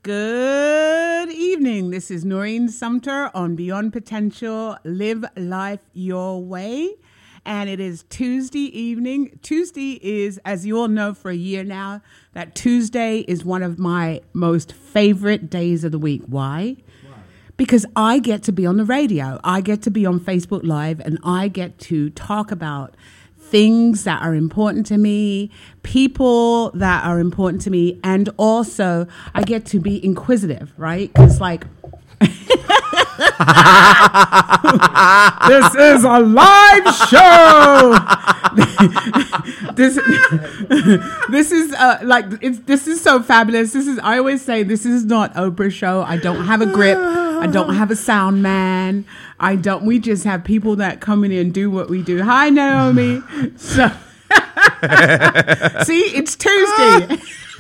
Good evening. This is Noreen Sumter on Beyond Potential, Live Life Your Way. And it is Tuesday evening. Tuesday is, as you all know for a year now, that Tuesday is one of my most favorite days of the week. Why? Because I get to be on the radio. I get to be on Facebook Live, and I get to talk about things that are important to me, people that are important to me, and also I get to be inquisitive, right? Because like, this is a live show. This is so fabulous. I always say this is not Oprah's show. I don't have a grip. I don't have a sound man. We just have people that come in and do what we do. Hi, Naomi. So, see, it's Tuesday.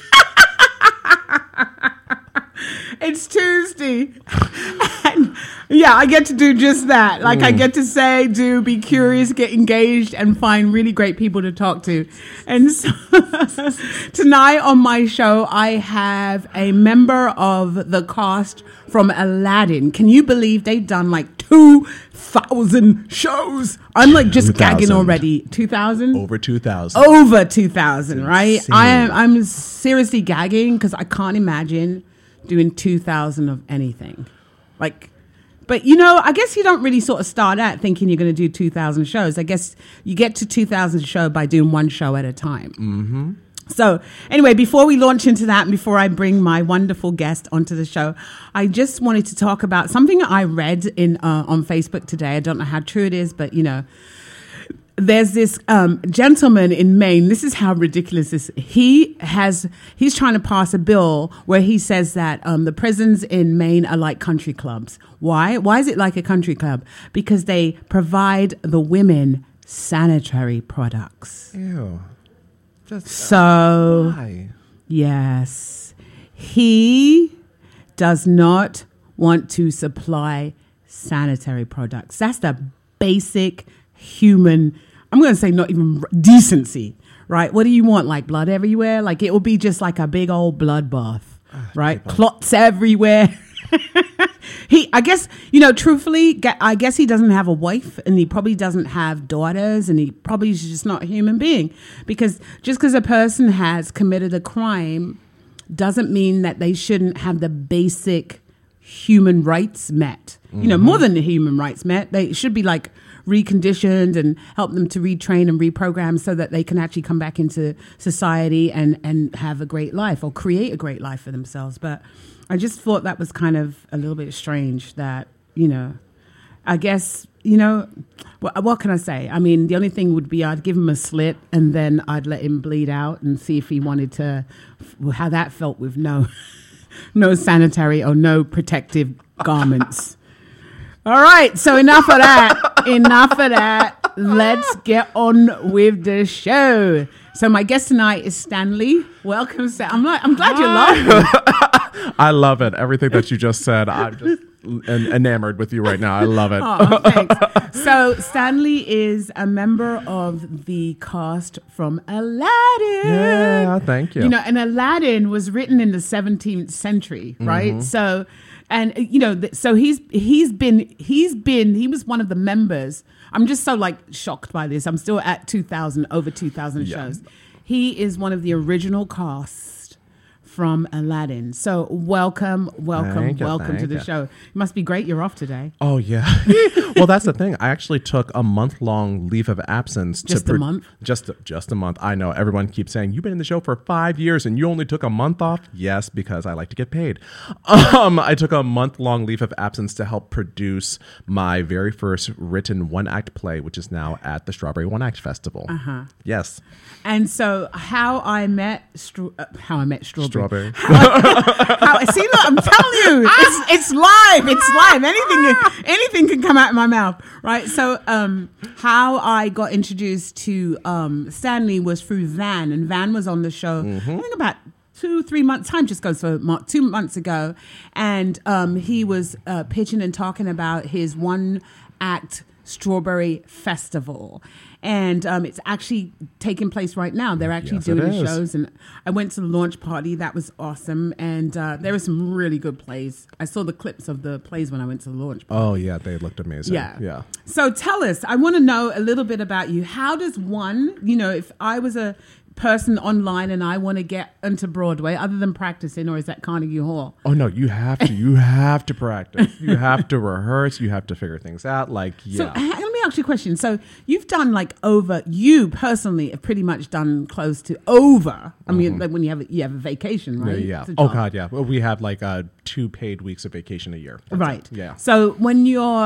It's Tuesday. And yeah, I get to do just that. Like I get to say, be curious, get engaged, and find really great people to talk to. And so tonight on my show, I have a member of the cast from Aladdin. Can you believe they've done like 2,000 shows? I'm like just 2,000. gagging already. 2,000? Over 2,000. Over 2,000, right? Insane. I'm seriously gagging because I can't imagine doing 2,000 of anything. But I guess you don't really sort of start out thinking you're going to do 2,000 shows. I guess you get to 2,000 show by doing one show at a time. Mm-hmm. So anyway, before we launch into that and before I bring my wonderful guest onto the show, I just wanted to talk about something I read on Facebook today. I don't know how true it is, but there's this gentleman in Maine. This is how ridiculous this is. He's trying to pass a bill where he says that the prisons in Maine are like country clubs. Why? Why is it like a country club? Because they provide the women sanitary products. Ew. Why? Yes. He does not want to supply sanitary products. That's the basic human, I'm going to say not even decency, right? What do you want? Like blood everywhere? Like it will be just like a big old bloodbath, right? People. Clots everywhere. Truthfully, I guess he doesn't have a wife and he probably doesn't have daughters and he probably is just not a human being. Because just because a person has committed a crime doesn't mean that they shouldn't have the basic human rights met. Mm-hmm. More than the human rights met. They should be like reconditioned and help them to retrain and reprogram so that they can actually come back into society and have a great life or create a great life for themselves. But I just thought that was kind of a little bit strange that, I guess, what can I say? I mean, the only thing would be I'd give him a slit and then I'd let him bleed out and see if he wanted to, how that felt with no sanitary or no protective garments. All right, so enough of that. Let's get on with the show. So my guest tonight is Stanley. Welcome, Stan. I'm glad you're laughing. I love it. Everything that you just said, I'm just enamored with you right now. I love it. Oh, thanks. So Stanley is a member of the cast from Aladdin. Yeah, thank you. And Aladdin was written in the 17th century, right? Mm-hmm. So, and so he was one of the members. I'm just so shocked by this. I'm still at over 2,000 shows. He is one of the original cast from Aladdin. So welcome to the show. It must be great you're off today. Oh, yeah. Well, that's the thing. I actually took a month-long leave of absence. Just a month? Just a month. I know. Everyone keeps saying, you've been in the show for 5 years and you only took a month off? Yes, because I like to get paid. I took a month-long leave of absence to help produce my very first written one-act play, which is now at the Strawberry One Act Festival. Uh-huh. Yes. And so How I Met Strawberry. See, look, I'm telling you, it's live. Anything can come out of my mouth, right? So, how I got introduced to Stanley was through Van, and Van was on the show. Mm-hmm. I think about 2-3 months. Time just goes for 2 months ago, and he was pitching and talking about his one act Strawberry Festival. And it's actually taking place right now. They're actually Yes, it doing the is. shows. And I went to the launch party. That was awesome. And there were some really good plays. I saw the clips of the plays when I went to the launch party. Oh yeah, they looked amazing. Yeah. So tell us, I want to know a little bit about you. How does one, if I was a person online and I want to get into Broadway, other than practicing, or is that Carnegie Hall? Oh no, you have to practice. You have to rehearse. You have to figure things out. Like, So yeah. let me ask you a question. So you've done you personally have pretty much done close to over. I mean, like when you have a vacation, right? Yeah. It's a Oh job. God, yeah. Well, we have like 2 paid weeks of vacation a year. That's Right. it. Yeah. So when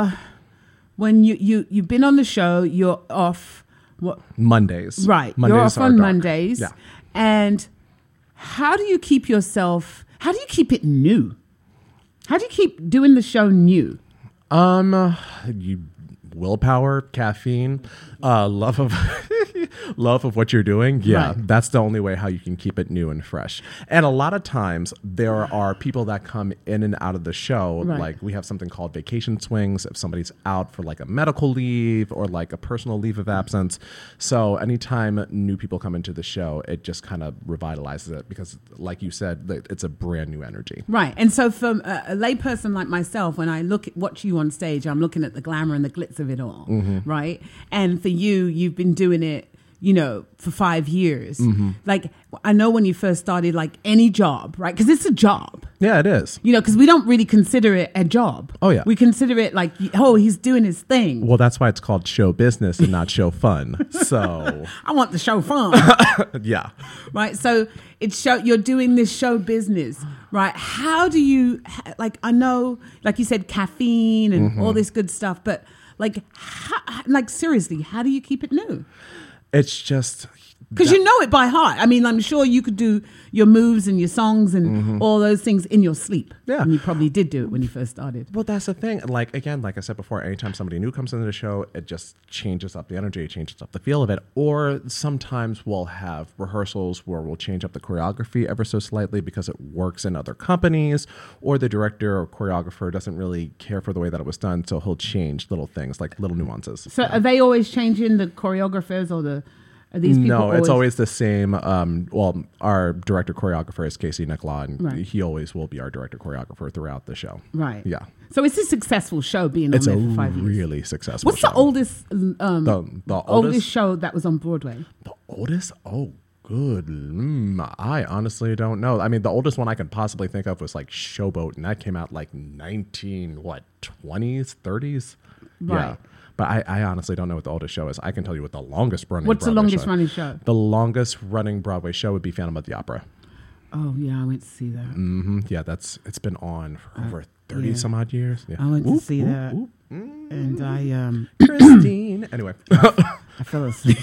you've been on the show, you're off. What? Mondays. Right. Mondays You're off are on dark. Mondays. Yeah. And how do you keep it new? How do you keep doing the show new? Willpower, caffeine, love of love of what you're doing. Yeah, Right. that's the only way how you can keep it new and fresh. And a lot of times there are people that come in and out of the show. Right. Like we have something called vacation swings if somebody's out for like a medical leave or like a personal leave of absence. So anytime new people come into the show, it just kind of revitalizes it because, like you said, it's a brand new energy. Right. And so for a layperson like myself, when I watch you on stage, I'm looking at the glamour and the glitz of it all, right? And for you, you've been doing it, for 5 years. Like, I know when you first started, like any job, right? Because it's a job. Yeah, it is. Because we don't really consider it a job. Oh, yeah. We consider it like, he's doing his thing. Well, that's why it's called show business and not show fun. So, I want the show fun. yeah. Right. So you're doing this show business, right? How do you, I know, like you said, caffeine and all this good stuff, but seriously, how do you keep it new? It's just Because you know it by heart. I mean, I'm sure you could do your moves and your songs and all those things in your sleep. Yeah. And you probably did do it when you first started. well, that's the thing. Like I said before, anytime somebody new comes into the show, it just changes up the energy, it changes up the feel of it. Or sometimes we'll have rehearsals where we'll change up the choreography ever so slightly because it works in other companies, or the director or choreographer doesn't really care for the way that it was done, so he'll change little things, like little nuances. So are they always changing the choreographers or are these people No, it's always the same. Well, our director choreographer is Casey Nicola, and Right. he always will be our director choreographer throughout the show. Right. Yeah. So it's a successful show being on It's there a for 5 years. really successful What's show. the oldest The oldest show that was on Broadway? The oldest? Oh, good. I honestly don't know. I mean, the oldest one I can possibly think of was like Showboat, and that came out like 20s, 30s? Right. Yeah. But I honestly don't know what the oldest show is. I can tell you what the longest running What's the Broadway longest show. running show? The longest running Broadway show would be Phantom of the Opera. Oh, yeah, I went to see that. Yeah, it's been on for over 30 yeah. some odd years. Yeah. I went to see that. And I Christine. Anyway. I fell asleep.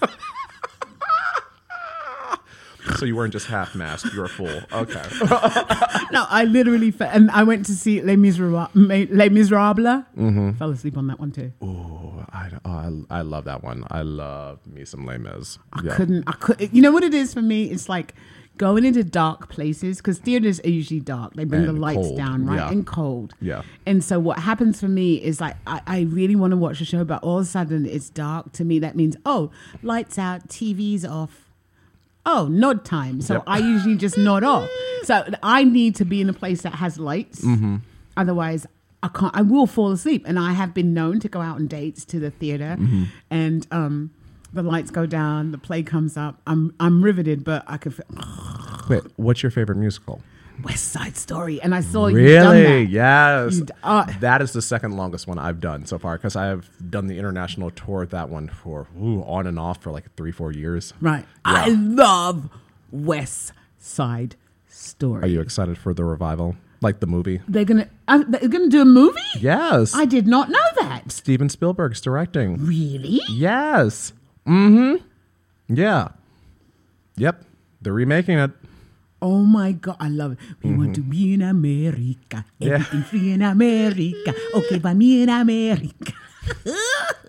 So you weren't just half masked, you were full. Okay. No, I literally and I went to see Les Miserables. Fell asleep on that one too. Oh, I love that one. I love me some Les Mis. I couldn't. You know what it is for me? It's like going into dark places because theaters are usually dark. They bring And the lights cold, down, right? yeah. And cold. Yeah. And so what happens for me is like I really want to watch a show, but all of a sudden it's dark. To me, that means lights out, TV's off. Oh, nod time. So Yep. I usually just nod off. So I need to be in a place that has lights. Otherwise, I can't. I will fall asleep. And I have been known to go out on dates to the theater, and the lights go down, the play comes up. I'm riveted, but I could feel Wait, what's your favorite musical? West Side Story, and I saw you done Really? that. Yes. That is the second longest one I've done so far because I have done the international tour of that one for on and off for like 3-4 years. Right. Yeah. I love West Side Story. Are you excited for the revival? Like the movie? They're gonna do a movie? Yes. I did not know that. Steven Spielberg's directing. Really? Yes. Yeah. Yep. They're remaking it. Oh my God, I love it. We want to be in America. Everything free in America. Okay, by me in America. I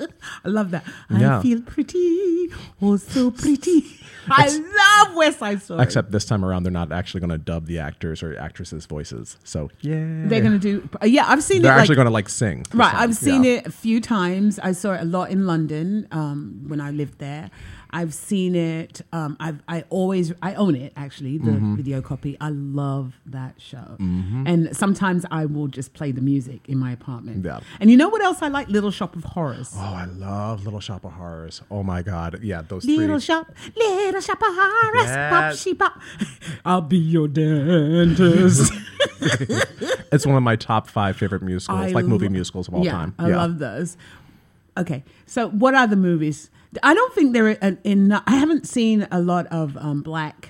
I love that. Yeah. I feel pretty, oh so pretty. I love West Side Story. Except this time around, they're not actually going to dub the actors or actresses' voices. So, yeah. They're going to do... Yeah, I've seen They're it. actually going to, like, sing. Right, song. I've seen it a few times. I saw it a lot in London when I lived there. I've seen it. I own it, actually, the video copy. I love that show. And sometimes I will just play the music in my apartment. Yeah. And you know what else I like? Little Shop of Horrors. Oh, I love Little Shop of Horrors. Oh, my God. Yeah, those Little three. Shop of Horrors. Yes. Pop, she pop. I'll be your dentist. It's one of my top 5 favorite musicals, movie musicals of all time. I love those. Okay, so what are the movies? I don't think there are I haven't seen a lot of black,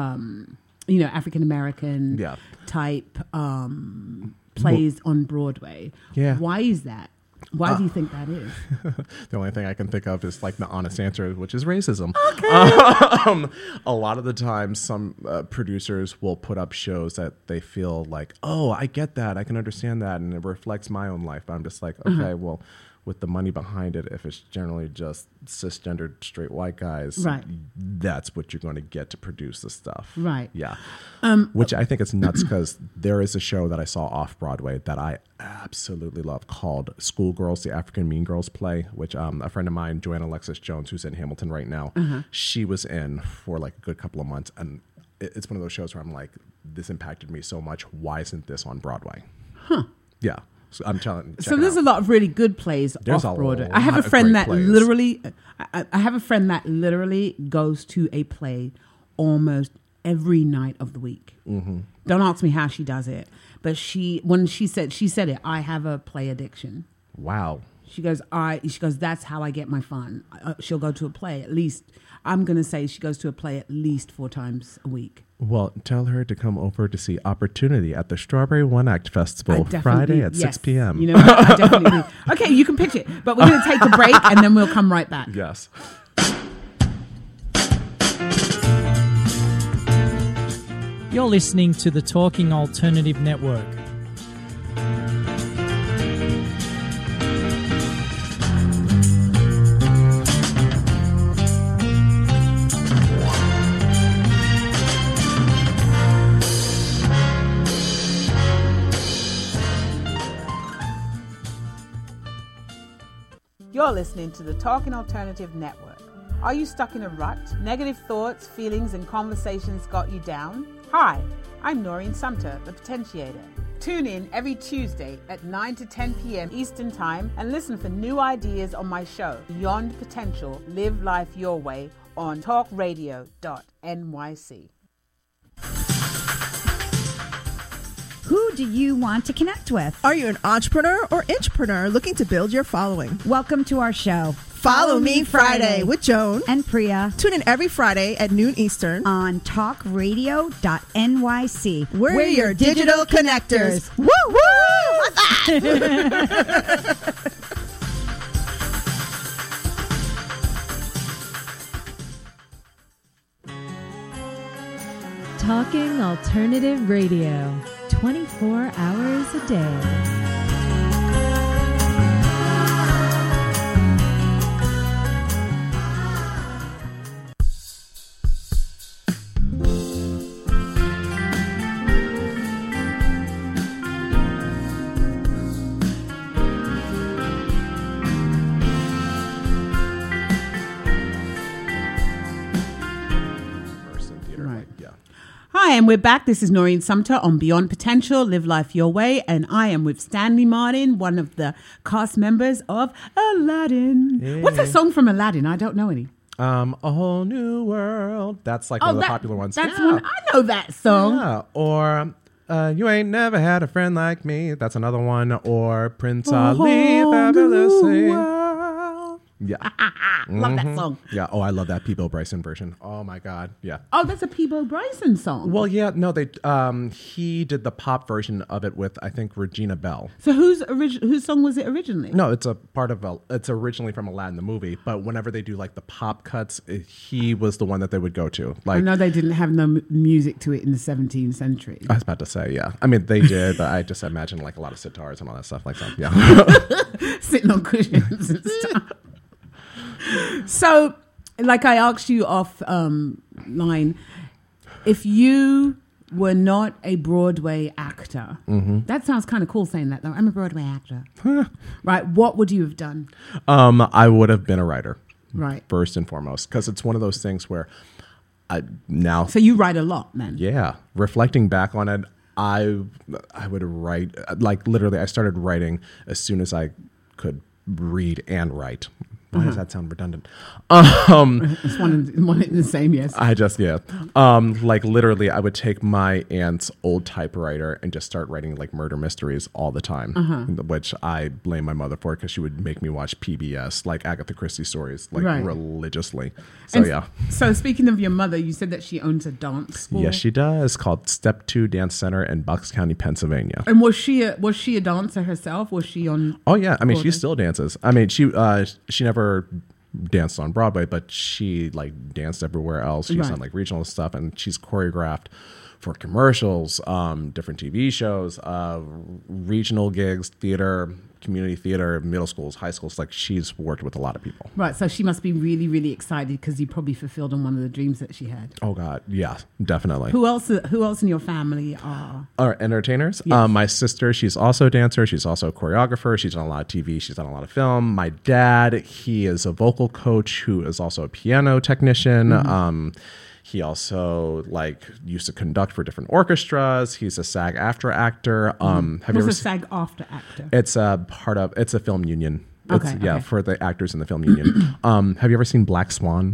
African American type plays on Broadway. Yeah. Why is that? Why do you think that is? The only thing I can think of is like the honest answer, which is racism. Okay. A lot of the time, some producers will put up shows that they feel like, oh, I get that. I can understand that. And it reflects my own life. But I'm just like, okay, well, with the money behind it, if it's generally just cisgendered straight white guys, right, that's what you're going to get to produce the stuff. Right. Yeah. Which I think is nuts because there is a show that I saw off Broadway that I absolutely love called Schoolgirls, the African Mean Girls play, which a friend of mine, Joanna Alexis Jones, who's in Hamilton right now, she was in for like a good couple of months. And it's one of those shows where I'm like, this impacted me so much. Why isn't this on Broadway? Huh. Yeah. So I'm telling. So there's a lot of really good plays off Broadway. I have a friend that literally, I have a friend that literally goes to a play almost every night of the week. Don't ask me how she does it, but she said it. I have a play addiction. Wow. She goes, that's how I get my fun. She'll go to a play at least. I'm going to say she goes to a play at least 4 times a week. Well, tell her to come over to see Opportunity at the Strawberry One Act Festival Friday at 6 p.m. You know, I definitely do. Okay, you can pitch it, but we're going to take a break and then we'll come right back. Yes. You're listening to the Talking Alternative Network. You're listening to the Talking Alternative Network. Are you stuck in a rut? Negative thoughts, feelings, and conversations got you down? Hi, I'm Noreen Sumter, the Potentiator. Tune in every Tuesday at 9 to 10 p.m. Eastern Time and listen for new ideas on my show, Beyond Potential, Live Life Your Way, on talkradio.nyc. Who do you want to connect with? Are you an entrepreneur or intrapreneur looking to build your following? Welcome to our show. Follow Me Friday with Joan and Priya. Tune in every Friday at noon Eastern on talkradio.nyc. We're your digital connectors. Woo woo! Talking Alternative Radio, 24 hours a day. Hi, and we're back. This is Noreen Sumter on Beyond Potential, Live Life Your Way, and I am with Stanley Martin, one of the cast members of Aladdin. Hey. What's that song from Aladdin? I don't know any. A Whole New World. That's like one of the popular ones. That's one. I know that song. Yeah. Or You Ain't Never Had a Friend Like Me. That's another one. Or Prince Ali, Fabulously. Yeah. Love that song. Yeah. Oh, I love that Peabo Bryson version. Oh my God. Yeah. Oh, that's a Peabo Bryson song. Well, yeah. No, he did the pop version of it with, I think, Regina Bell. So whose song was it originally? No, it's it's originally from Aladdin the movie, but whenever they do like the pop cuts, he was the one that they would go to. Like, I know they didn't have no music to it in the 17th century. I was about to say, yeah. I mean, they did, but I just imagine like a lot of sitars and all that stuff like that. Yeah. Sitting on cushions and stuff. So, like I asked you off line, if you were not a Broadway actor, that sounds kind of cool saying that, though. I'm a Broadway actor. Right. What would you have done? I would have been a writer. Right. First and foremost, because it's one of those things where now. So you write a lot, man. Yeah. Reflecting back on it, I would write, like literally, I started writing as soon as I could read and write. Why does that sound redundant? It's one in the same, yes. Like literally, I would take my aunt's old typewriter and just start writing like murder mysteries all the time, which I blame my mother for because she would make me watch PBS, like Agatha Christie stories, like religiously. So and So speaking of your mother, you said that she owns a dance school. Yes, she does. Called Step 2 Dance Center in Bucks County, Pennsylvania. And was she a dancer herself? Was she on? Oh yeah, I mean Broadway? She still dances. I mean she never danced on Broadway, but she like danced everywhere else. She's on like regional stuff, and she's choreographed for commercials, different TV shows, regional gigs, theater, community theater, middle schools, high schools. Like she's worked with a lot of people. Right. So she must be really, really excited because you probably fulfilled on one of the dreams that she had. Oh God, yeah, definitely. Who else in your family are entertainers? Yes. My sister, she's also a dancer. She's also a choreographer. She's done a lot of TV. She's done a lot of film. My dad, he is a vocal coach who is also a piano technician. He also like used to conduct for different orchestras. He's a SAG-AFTRA actor. Have you ever a SAG-AFTRA actor? It's a film union. Okay. For the actors in the film union. Have you ever seen Black Swan?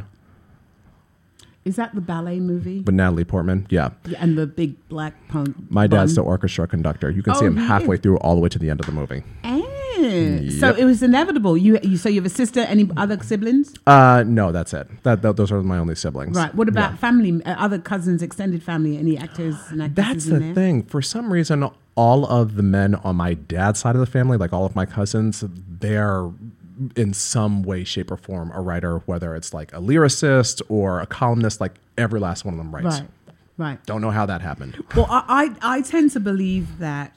Is that the ballet movie? With Natalie Portman? Yeah. And the big black punk. My dad's the orchestra conductor. You can see him halfway through all the way to the end of the movie. So it was inevitable. So you have a sister? Any other siblings? No, that's it. Those are my only siblings. Right. What about family? Other cousins, extended family? Any actors and actresses? That's the thing. For some reason, all of the men on my dad's side of the family, like all of my cousins, they're in some way, shape, or form a writer. Whether it's like a lyricist or a columnist, like every last one of them writes. Right. Don't know how that happened. Well, I tend to believe that.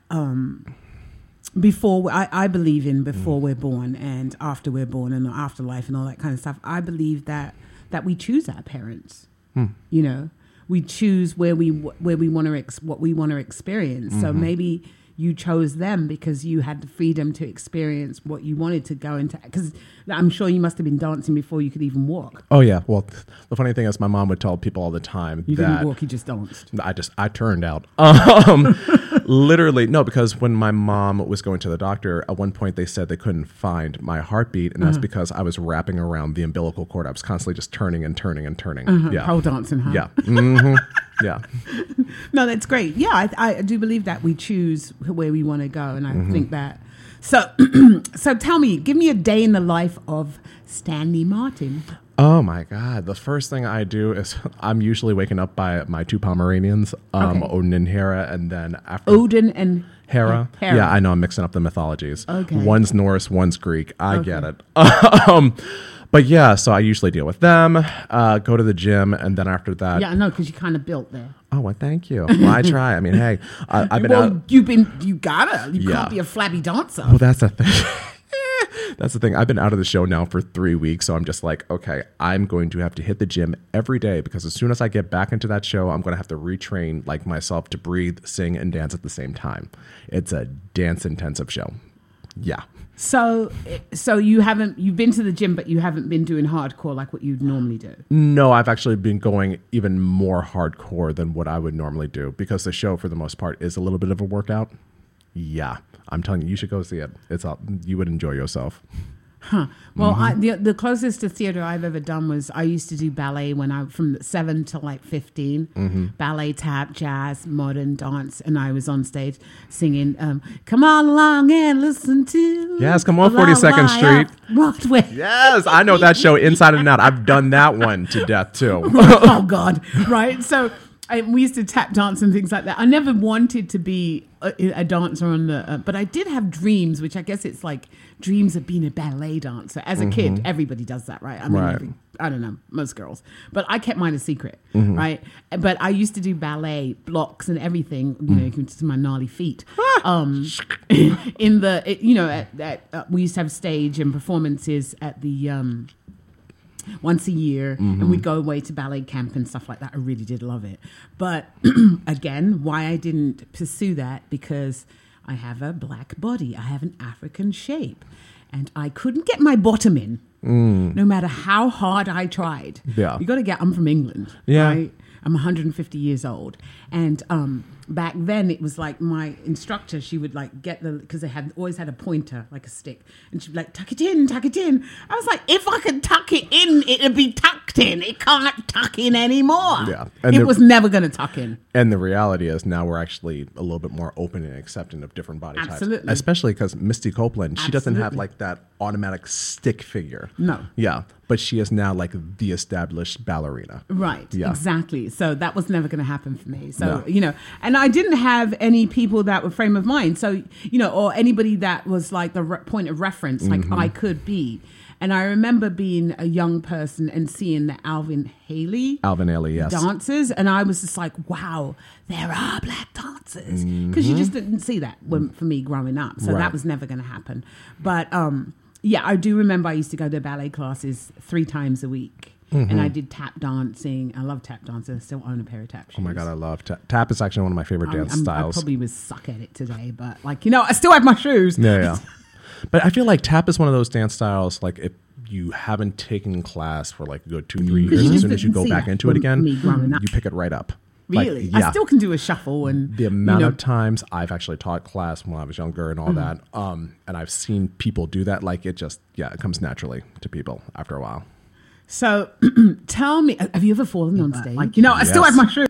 I believe in before we're born and after we're born and the afterlife and all that kind of stuff. I believe that we choose our parents. You know, we choose where we want to what we want to experience. So maybe you chose them because you had the freedom to experience what you wanted to go into. Because I'm sure you must have been dancing before you could even walk. Oh yeah. Well, the funny thing is, my mom would tell people all the time you didn't walk, you just danced. I turned out. Literally, no, because when my mom was going to the doctor, at one point they said they couldn't find my heartbeat, and that's because I was wrapping around the umbilical cord. I was constantly just turning and turning and turning. Yeah. Pole dancing, huh? Yeah. Yeah. No, that's great. Yeah, I do believe that we choose where we want to go, and I think that. So, so tell me, give me a day in the life of Stanley Martin. Oh my God. The first thing I do is I'm usually waking up by my two Pomeranians, Odin and Hera, and then after Odin and Hera. Yeah, I know I'm mixing up the mythologies. Okay. One's Norse, one's Greek. I get it. But yeah, so I usually deal with them, go to the gym, and then after that. Yeah, I know, because you kind of built there. Oh, well, thank you. Well, I try. I mean, hey, I've been out. You gotta. You can't be a flabby dancer. Well, that's the thing. That's the thing. I've been out of the show now for 3 weeks, so I'm just like, okay, I'm going to have to hit the gym every day because as soon as I get back into that show, I'm going to have to retrain like myself to breathe, sing, and dance at the same time. It's a dance-intensive show. Yeah. So you've been to the gym, but you haven't been doing hardcore like what you'd normally do. No, I've actually been going even more hardcore than what I would normally do because the show, for the most part, is a little bit of a workout. Yeah, I'm telling you should go see it. You would enjoy yourself. Huh. Well, the closest to theater I've ever done was I used to do ballet when I from 7 to like 15. Ballet, tap, jazz, modern dance, and I was on stage singing "Come on along and listen to." Yes, come on, 42nd Street. Broadway. Yes, I know that show inside and out. I've done that one to death too. Oh God! Right, so. We used to tap dance and things like that. I never wanted to be a dancer on the, but I did have dreams, which I guess it's like dreams of being a ballet dancer. As a kid, everybody does that, right? I mean, I don't know, most girls, but I kept mine a secret, right? But I used to do ballet blocks and everything, you know, to my gnarly feet. We used to have stage and performances at the once a year, and we'd go away to ballet camp and stuff like that. I really did love it. But again, why I didn't pursue that, because I have a black body. I have an African shape. And I couldn't get my bottom in, no matter how hard I tried. Yeah. You got to get, I'm from England. Yeah. Right? I'm 150 years old. And back then it was like my instructor, she would like get because they always had a pointer, like a stick. And she'd be like, tuck it in, tuck it in. I was like, if I could tuck it in, it'd be tucked in. It can't tuck in anymore. Yeah. It was never going to tuck in. And the reality is now we're actually a little bit more open and accepting of different body Absolutely. types. Especially because Misty Copeland, she doesn't have Absolutely. like that automatic stick figure. No. Yeah. But she is now like the established ballerina. Right, Yeah. exactly. So that was never going to happen for me. So, No. you know, and I didn't have any people that were frame of mind. So, you know, or anybody that was like the point of reference, like I could be. And I remember being a young person and seeing the Alvin Ailey yes. dancers. And I was just like, wow, there are black dancers. Because you just didn't see that for me growing up. So Right. that was never going to happen. But yeah, I do remember I used to go to ballet classes 3 times a week. And I did tap dancing. I love tap dancing. I still own a pair of tap shoes. Oh my God, I love tap. Tap is actually one of my favorite dance I styles. probably would suck at it today, but like, you know, I still have my shoes. Yeah. But I feel like tap is one of those dance styles, like if you haven't taken class for like a good 2-3 years, You as soon as you didn't go see back that into it from again, me growing up. you pick it right up. Really? Like, yeah. I still can do a shuffle. And The amount you know, of times I've actually taught class when I was younger and all that, and I've seen people do that, like it just, it comes naturally to people after a while. So tell me, have you ever fallen on stage? Like, you know, I still Yes. have my shoes.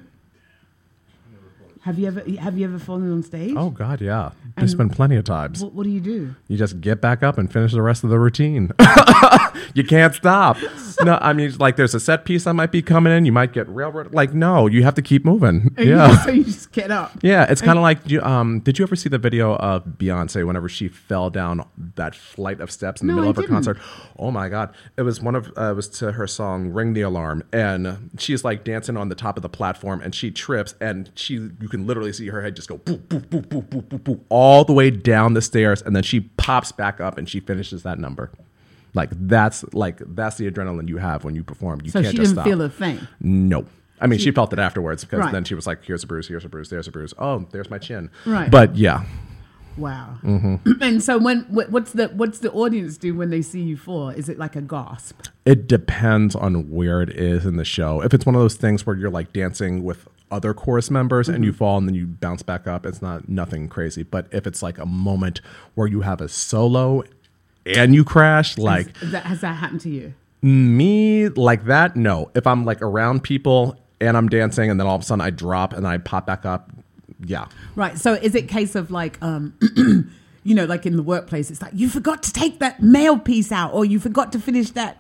Have you ever fallen on stage? Oh God, yeah. There's been plenty of times. What do you do? You just get back up and finish the rest of the routine. You can't stop. No, I mean, like there's a set piece that might be coming in. You might get railroaded. Like, no, you have to keep moving. Yeah. So you just get up. Yeah, it's kind of like, did you ever see the video of Beyonce whenever she fell down that flight of steps in the No, middle I of her didn't. concert? Oh my God. It was it was to her song, Ring the Alarm. And she's like dancing on the top of the platform and she trips and you can literally see her head just go boop, boop, boop, boop, boop, boop, boop, all the way down the stairs. And then she pops back up and she finishes that number. That's the adrenaline you have when you perform. You So can't she just didn't stop. feel a thing. No. I mean, she felt it afterwards because Right. then she was like, here's a bruise, there's a bruise. Oh, there's my chin. Right. But yeah. Wow. And so what's the audience do when they see you fall? Is it like a gasp? It depends on where it is in the show. If it's one of those things where you're like dancing with other chorus members and you fall and then you bounce back up, it's nothing crazy. But if it's like a moment where you have a solo and you crash, like Has that happened to you? me, like that, no. If I'm like around people and I'm dancing and then all of a sudden I drop and I pop back up, yeah. Right. So is it a case of like, you know, like in the workplace, it's like you forgot to take that mail piece out, or you forgot to finish that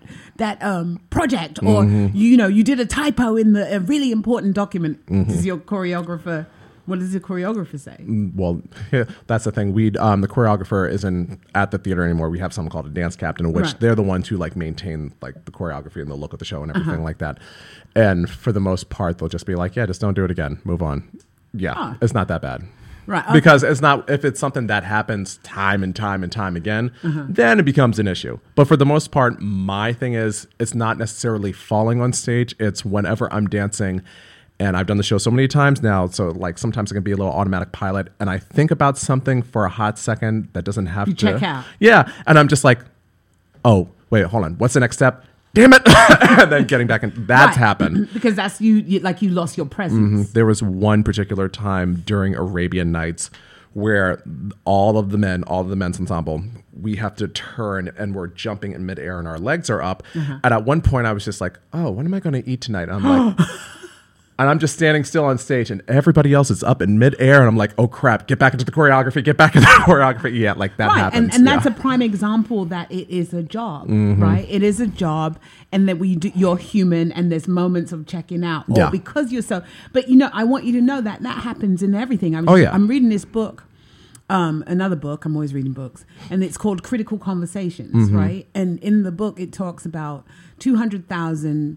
project, or you know, you did a typo in a really important document. Does your choreographer? What does the choreographer say? Well, that's the thing. The choreographer isn't at the theater anymore. We have someone called a dance captain, in which Right. they're the ones who like maintain like the choreography and the look of the show and everything like that. And for the most part, they'll just be like, yeah, just don't do it again. Move on. Yeah, it's not that bad. Right. Okay. Because it's not, if it's something that happens time and time and time again, then it becomes an issue. But for the most part, my thing is, it's not necessarily falling on stage. It's whenever I'm dancing, and I've done the show so many times now, so like sometimes it can be a little automatic pilot, and I think about something for a hot second that doesn't have to. check out. Yeah, and I'm just like, oh, wait, hold on. What's the next step? Damn it. And then getting back in. That's Right. happened. Because that's you like you lost your presence. There was one particular time during Arabian Nights where all of the men's ensemble, we have to turn and we're jumping in midair and our legs are up. And at one point I was just like, oh, what am I going to eat tonight? And I'm like, and I'm just standing still on stage and everybody else is up in midair. And I'm like, oh crap, get back into the choreography, Yeah, like that Right, happens. and that's yeah. a prime example that it is a job, right? It is a job, and that you're human, and there's moments of checking out, or Yeah. because you're so. But you know, I want you to know that happens in everything. Oh, yeah. I'm reading this book, another book. I'm always reading books, and it's called Critical Conversations, right? And in the book, it talks about 200,000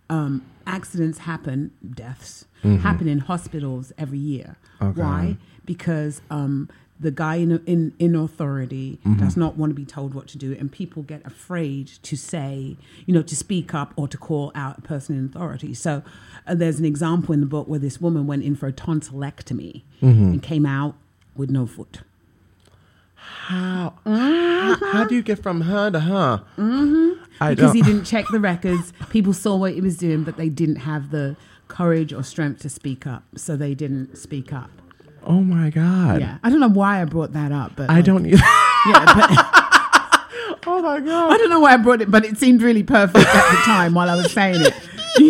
accidents happen, deaths happen in hospitals every year. Okay. Why? Because the guy in authority does not want to be told what to do, and people get afraid to say, to speak up or to call out a person in authority. So there's an example in the book where this woman went in for a tonsillectomy and came out with no foot. How do you get from her to her? Because he didn't check the records. People saw what he was doing, but they didn't have the courage or strength to speak up, so they didn't speak up. Oh my God. Yeah, I don't know why I brought that up, but I don't either. Yeah, but Oh my God. I don't know why I brought it, but it seemed really perfect at the time while I was saying it.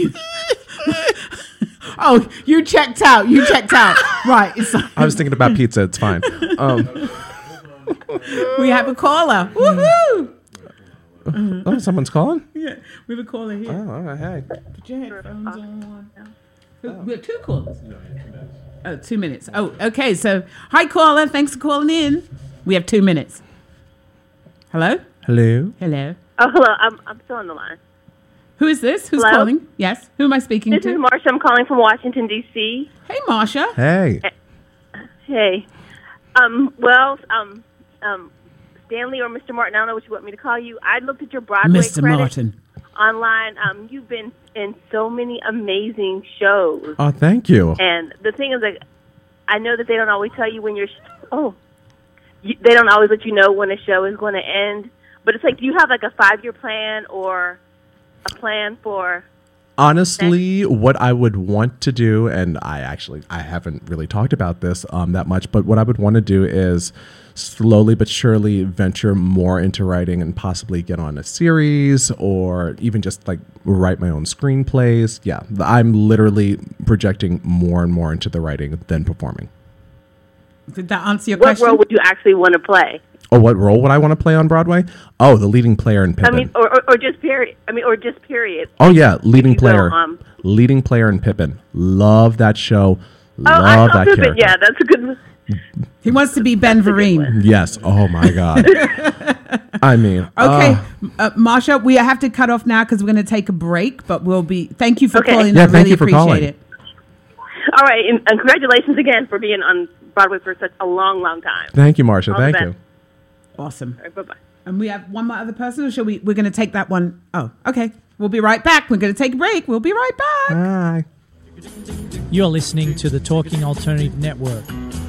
Oh, you checked out. Right. It's like, I was thinking about pizza. It's fine. we have a caller. Woohoo! Oh, someone's calling? Yeah, we have a caller here. Oh, all right. Hey. Put your headphones on. We have 2 callers. Oh, 2 minutes. Oh, okay. So, hi, caller. Thanks for calling in. We have 2 minutes. Hello? Hello? Hello. Oh, hello. I'm still on the line. Who is this? Who's Hello? calling? Yes. Who am I speaking This to? is Marsha. I'm calling from Washington, D.C. Hey, Marsha. Hey. Hey. Stanley or Mr. Martin, I don't know what you want me to call you. I looked at your Broadway Mr. credits Martin. online. You've been in so many amazing shows. Oh, thank you. And the thing is, like, I know that they don't always tell you when you're... they don't always let you know when a show is going to end. But it's like, do you have, like, a 5-year plan or a plan for... Honestly, what I would want to do, and I haven't really talked about this that much, but what I would want to do is slowly but surely venture more into writing and possibly get on a series or even just like write my own screenplays. Yeah, I'm literally projecting more and more into the writing than performing. Did that answer your What question? role would you actually want to play? Oh, what role would I want to play on Broadway? Oh, the leading player in Pippin. I mean, or just period. Oh yeah, leading You player. go, Leading player in Pippin. Love that show. I Love saw that Pippin. character. Yeah, that's a good. He wants to be Ben Vereen. Yes. Oh my God. I mean. Okay, Marsha, we have to cut off now because we're going to take a break. But we'll be. Thank you for Okay. calling. Yeah, I thank really you for appreciate calling. it. All right, and congratulations again for being on Broadway for such a long, long time. Thank you, Marsha. All the Thank best. you. Awesome. All right, bye-bye. And we have one more other person, or shall we? We're going to take that one. Oh, okay. We'll be right back. We're going to take a break. We'll be right back. Bye. You're listening to the Talking Alternative Network.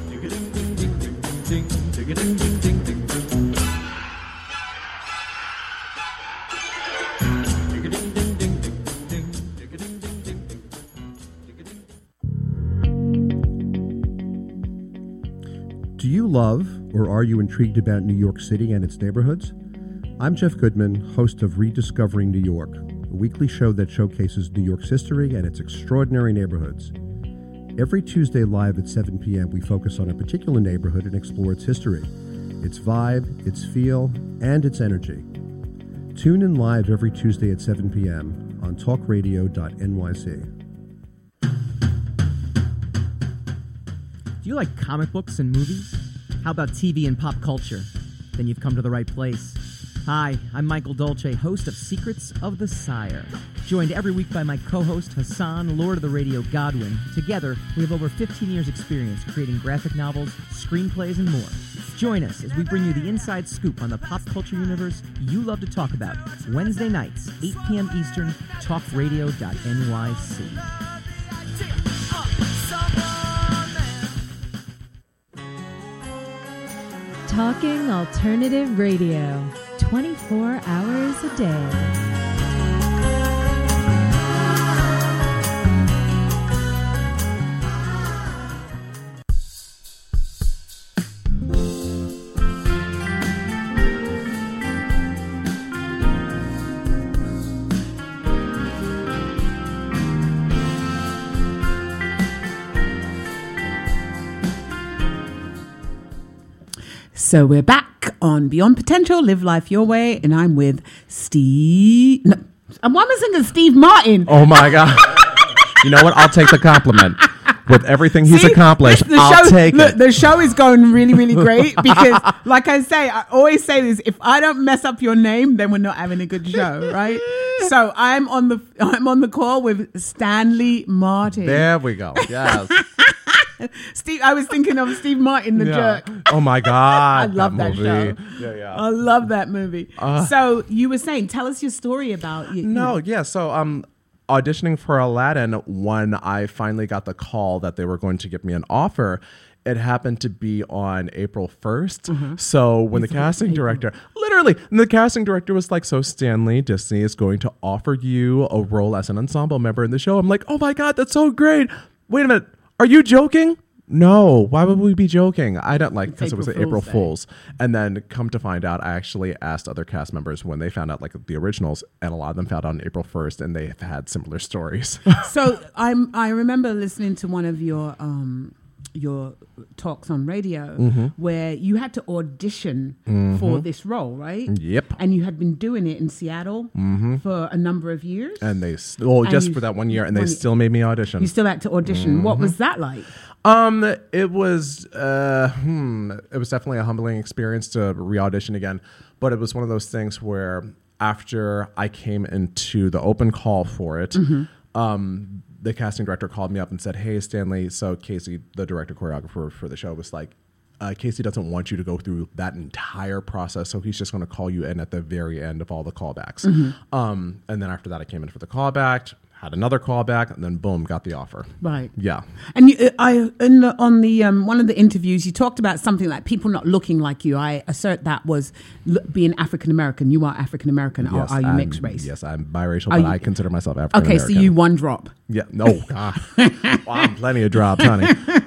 Do you love or are you intrigued about New York City and its neighborhoods? I'm Jeff Goodman, host of Rediscovering New York, a weekly show that showcases New York's history and its extraordinary neighborhoods. Every Tuesday live at 7 p.m., we focus on a particular neighborhood and explore its history, its vibe, its feel, and its energy. Tune in live every Tuesday at 7 p.m. on talkradio.nyc. Do you like comic books and movies? How about TV and pop culture? Then you've come to the right place. Hi, I'm Michael Dolce, host of Secrets of the Sire. Joined every week by my co-host Hassan, Lord of the Radio Godwin. Together, we have over 15 years' experience creating graphic novels, screenplays, and more. Join us as we bring you the inside scoop on the pop culture universe you love to talk about. Wednesday nights, 8 p.m. Eastern, talkradio.nyc. Talking Alternative Radio, 24 hours a day. So we're back on Beyond Potential, Live Life Your Way, and I'm with Steve. No, why am I singing Steve Martin? Oh my God. You know what? I'll take the compliment. with everything he's accomplished, the I'll take look, it. The show is going really, really great because, like I say, I always say this: if I don't mess up your name, then we're not having a good show, right? So I'm on the call with Stanley Martin. There we go. Yes. Steve, I was thinking of Steve Martin, the jerk. Oh my God. I love that show. Yeah. I love that movie. So you were saying, tell us your story about you. So auditioning for Aladdin, when I finally got the call that they were going to give me an offer, it happened to be on April 1st. So when the casting director was like, so Stanley, Disney is going to offer you a role as an ensemble member in the show. I'm like, oh my God, that's so great. Wait a minute. Are you joking? No. Why would we be joking? I don't like, because it was April Fool's. And then come to find out, I actually asked other cast members when they found out like the originals, and a lot of them found out on April 1st, and they have had similar stories. So I remember listening to one of your talks on radio where you had to audition for this role, right? Yep. And you had been doing it in Seattle for a number of years. And they just for that 1 year, and they still made me audition. You still had to audition. What was that like? It was definitely a humbling experience to re-audition again, but it was one of those things where after I came into the open call for it, the casting director called me up and said, "Hey, Stanley, so Casey, the director choreographer for the show, was like, Casey doesn't want you to go through that entire process, so he's just going to call you in at the very end of all the callbacks." And then after that, I came in for the callback, had another callback, and then boom, got the offer. Right. Yeah. And on the one of the interviews, you talked about something like people not looking like you. I assert that was being African American. You are African American, or are you mixed race? Yes, I'm biracial, but I consider myself African American. Okay, so you one drop. Yeah. No. God. Well, I'm plenty of drops, honey.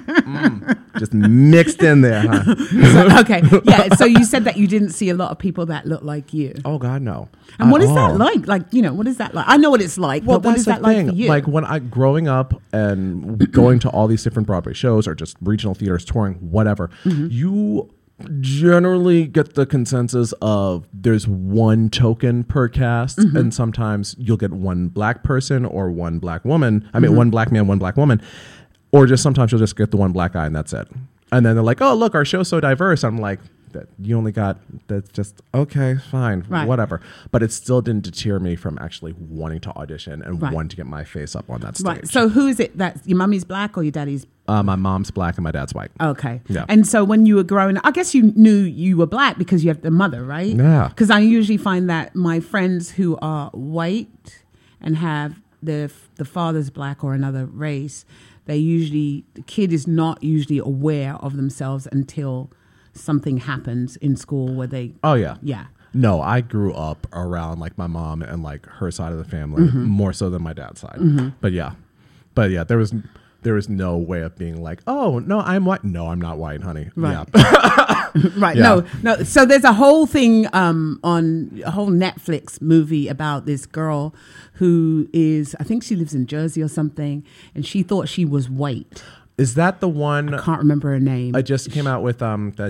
Just mixed in there, huh? So, okay. Yeah. So you said that you didn't see a lot of people that look like you. Oh God, no. And what is that like? Like, what is that like? I know what it's like, but what is that like for you? Like when growing up and going to all these different Broadway shows or just regional theaters, touring, whatever, you generally get the consensus of there's one token per cast, and sometimes you'll get one black person or one black woman. I mean, one black man, one black woman, or just sometimes you'll just get the one black guy and that's it. And then they're like, "Oh, look, our show's so diverse." I'm like, that you only got, that's just okay, fine, whatever. But it still didn't deter me from actually wanting to audition and wanting to get my face up on that stage. Right. So who is it that your mommy's black or your daddy's? My mom's black and my dad's white. Okay. Yeah. And so when you were growing up, I guess you knew you were black because you have the mother, right? Yeah. Because I usually find that my friends who are white and have the father's black or another race, the kid is not usually aware of themselves until something happens in school where they... Oh, yeah. Yeah. No, I grew up around like my mom and like her side of the family more so than my dad's side. But yeah, there was no way of being like, oh, no, I'm white. No, I'm not white, honey. Right. Yeah. Right. Yeah. No. So there's a whole thing on a whole Netflix movie about this girl who is, I think she lives in Jersey or something, and she thought she was white. Is that the one? I can't remember her name. I just came out with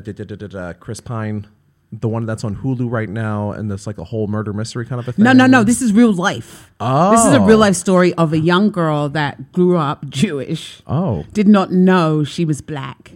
Chris Pine, the one that's on Hulu right now, and that's like a whole murder mystery kind of a thing. No. This is real life. Oh. This is a real life story of a young girl that grew up Jewish. Oh. Did not know she was black.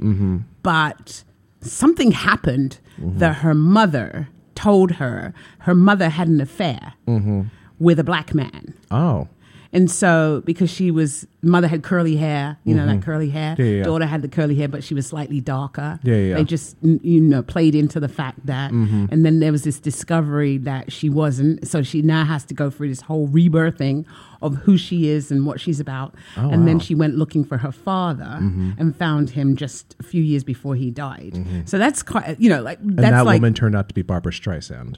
But something happened that her mother told her mother had an affair with a black man. Oh. And so, because mother had curly hair, that curly hair. Yeah. Daughter had the curly hair, but she was slightly darker. Yeah. They just, played into the fact that. And then there was this discovery that she wasn't. So she now has to go through this whole rebirthing of who she is and what she's about. Oh, and then wow. she went looking for her father and found him just a few years before he died. So that's quite, And that woman turned out to be Barbara Streisand.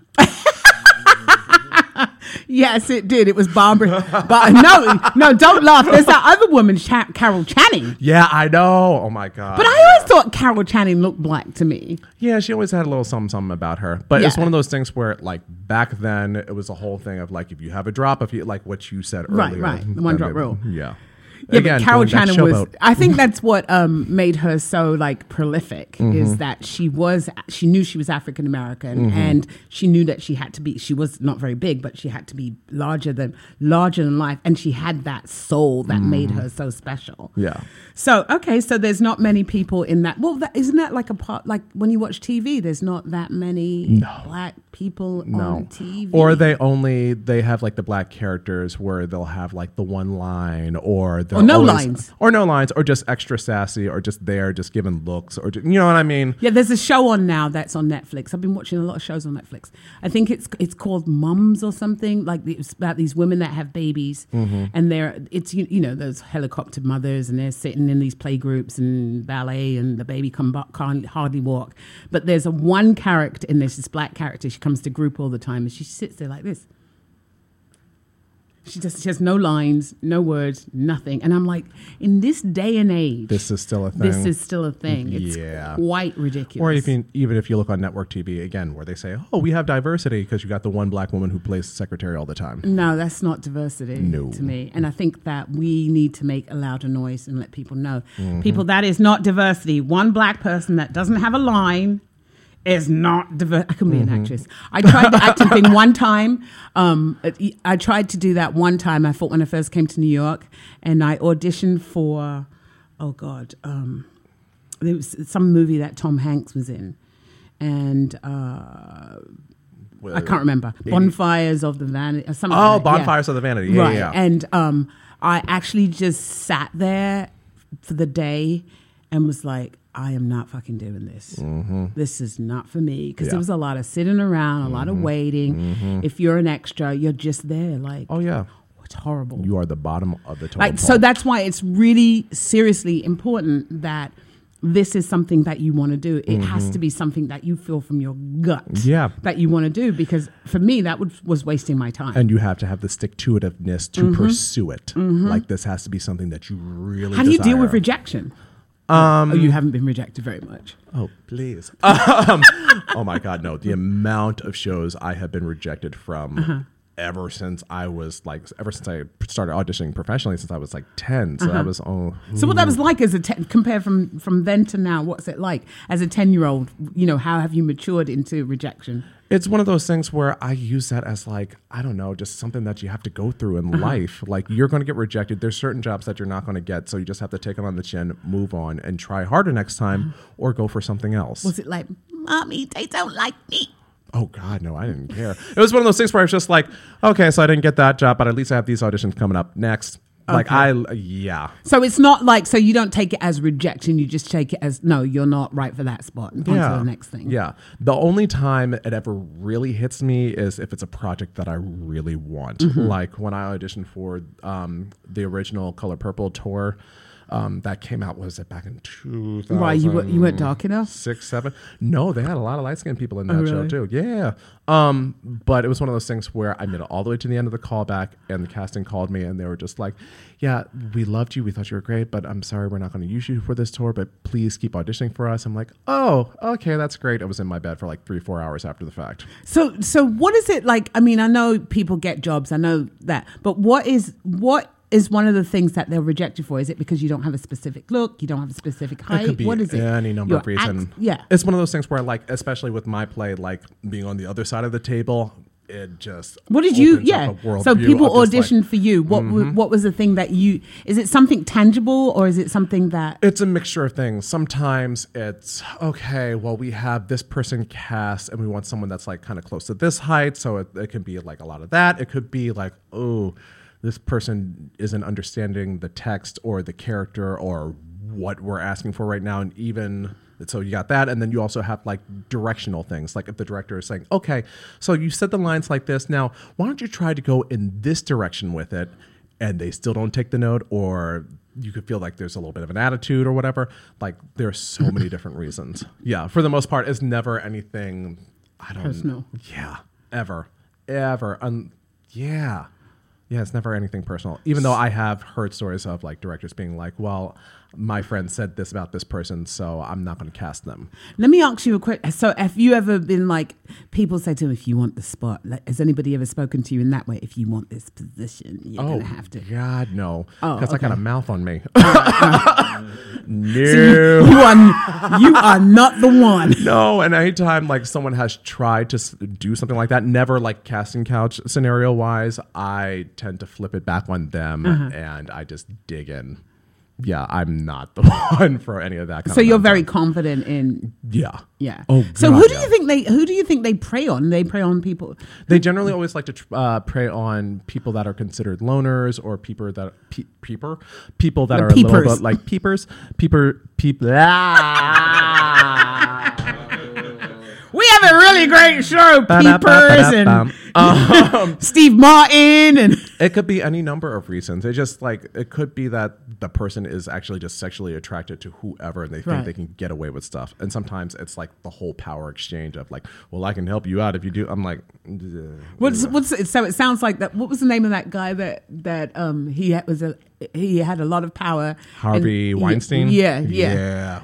Yes, it did. It was Barbara. But no, don't laugh. There's that other woman, Carol Channing. Yeah, I know. Oh my God. But I always thought Carol Channing looked black to me. Yeah, she always had a little something about her. But it's one of those things where, like, back then, it was a whole thing of, like, if you have a drop, if you like what you said earlier. Right. The one drop rule. Yeah. Yeah, Again, but Carol going back to Channing was. Showboat. I think that's what made her so like prolific. Is that she knew she was African American, and she knew that she had to be. She was not very big, but she had to be larger than life, and she had that soul that made her so special. Yeah. So so there's not many people in that. Well, isn't that like a part? Like when you watch TV, there's not that many black people on TV. Or they have like the black characters where they'll have like the one line, or no lines, or just extra sassy, or just there, just giving looks, or you know what I mean? Yeah, there's a show on now that's on Netflix. I've been watching a lot of shows on Netflix. I think it's called Mums or something. Like it's about these women that have babies, and it's those helicopter mothers, and they're sitting in these play groups and ballet, and the baby can't hardly walk. But there's one character in this black character. She comes to group all the time, and she sits there like this. She has no lines, no words, nothing. And I'm like, in this day and age, This is still a thing. It's quite ridiculous. Or even if you look on network TV again, where they say, "Oh, we have diversity," because you got the one black woman who plays the secretary all the time. No, that's not diversity to me. And I think that we need to make a louder noise and let people know. People, that is not diversity. One black person that doesn't have a line is not diverse. I can be an actress. I tried the acting thing one time. I tried to do that one time. I thought when I first came to New York, and I auditioned for, there was some movie that Tom Hanks was in, and I can't remember. Bonfires of the Vanity or something. Oh, like that. Bonfires of the Vanity. Yeah, right. yeah. And I actually just sat there for the day and was like, I am not fucking doing this. This is not for me. Because there was a lot of sitting around, a lot of waiting. If you're an extra, you're just there like, oh, yeah. It's horrible. You are the bottom of the totem like, pole. so that's why it's really seriously important that this is something that you want to do. It has to be something that you feel from your gut that you want to do. Because for me, that was wasting my time. And you have to have the stick-to-itiveness to pursue it. Like this has to be something that you really How do you deal desire. with rejection? You haven't been rejected very much. Oh, please. Oh, my God, no. The amount of shows I have been rejected from ever since I started auditioning professionally since I was like 10. So that was, So what that was like as compared from then to now, what's it like? As a 10-year-old, how have you matured into rejection? It's one of those things where I use that as like, I don't know, just something that you have to go through in life. Like you're going to get rejected. There's certain jobs that you're not going to get. So you just have to take it on the chin, move on, and try harder next time or go for something else. Was it like, Mommy, they don't like me? Oh, God, no, I didn't care. It was one of those things where I was just like, okay, so I didn't get that job, but at least I have these auditions coming up next. Like, So it's not like, so you don't take it as rejection. You just take it as, no, you're not right for that spot. And on to the next thing. Yeah. The only time it ever really hits me is if it's a project that I really want. Like when I auditioned for the original Color Purple tour. That came out, was it back in 2000? Why, you weren't dark enough? 6, 7? No, they had a lot of light-skinned people in that show too. Yeah. But it was one of those things where I made it all the way to the end of the callback, and the casting called me, and they were just like, yeah, we loved you. We thought you were great, but I'm sorry we're not going to use you for this tour, but please keep auditioning for us. I'm like, oh, okay, that's great. I was in my bed for like 3-4 hours after the fact. So what is it like? I mean, I know people get jobs. I know that. But what is one of the things that they'll reject you for? Is it because you don't have a specific look? You don't have a specific height? It could be what is it? any number of reasons. It's one of those things where, like, especially with my play, like being on the other side of the table, it just what did you? So people auditioned for you. What was the thing that you? Is it something tangible or is it something that? It's a mixture of things. Sometimes it's okay. Well, we have this person cast, and we want someone that's like kind of close to this height. So it can be like a lot of that. It could be like, oh, this person isn't understanding the text or the character or what we're asking for right now. And even so you got that. And then you also have like directional things. Like if the director is saying, okay, so you said the lines like this. Now, why don't you try to go in this direction with it? And they still don't take the note, or you could feel like there's a little bit of an attitude or whatever. Like there's so many different reasons. Yeah. For the most part, it's never anything. Personal. Yeah. Ever. Yeah, it's never anything personal. Even though I have heard stories of like directors being like, well, my friend said this about this person, so I'm not going to cast them. Let me ask you a quick. So, have you ever been like, people say to him, if you want the spot, like, has anybody ever spoken to you in that way? If you want this position, you're going to have to. God, no. Oh, Because I got a mouth on me. No. So you are not the one. No, and anytime like someone has tried to do something like that, never like casting couch scenario wise, I tend to flip it back on them and I just dig in. Yeah, I'm not the one for any of that kind of So you're very nonsense. confident in. Yeah. Yeah. Oh, so God, who do yeah. you think they prey on? They prey on people. They generally always like to prey on people that are considered loners or people that people that are a little bit like peepers. We have a really great show, Peepers and Steve Martin, and it could be any number of reasons. It just like it could be that the person is actually just sexually attracted to whoever, and they think they can get away with stuff. And sometimes it's like the whole power exchange of like, well, I can help you out if you do. I'm like, so it sounds like that. What was the name of that guy that he had a lot of power? Harvey Weinstein. Yeah.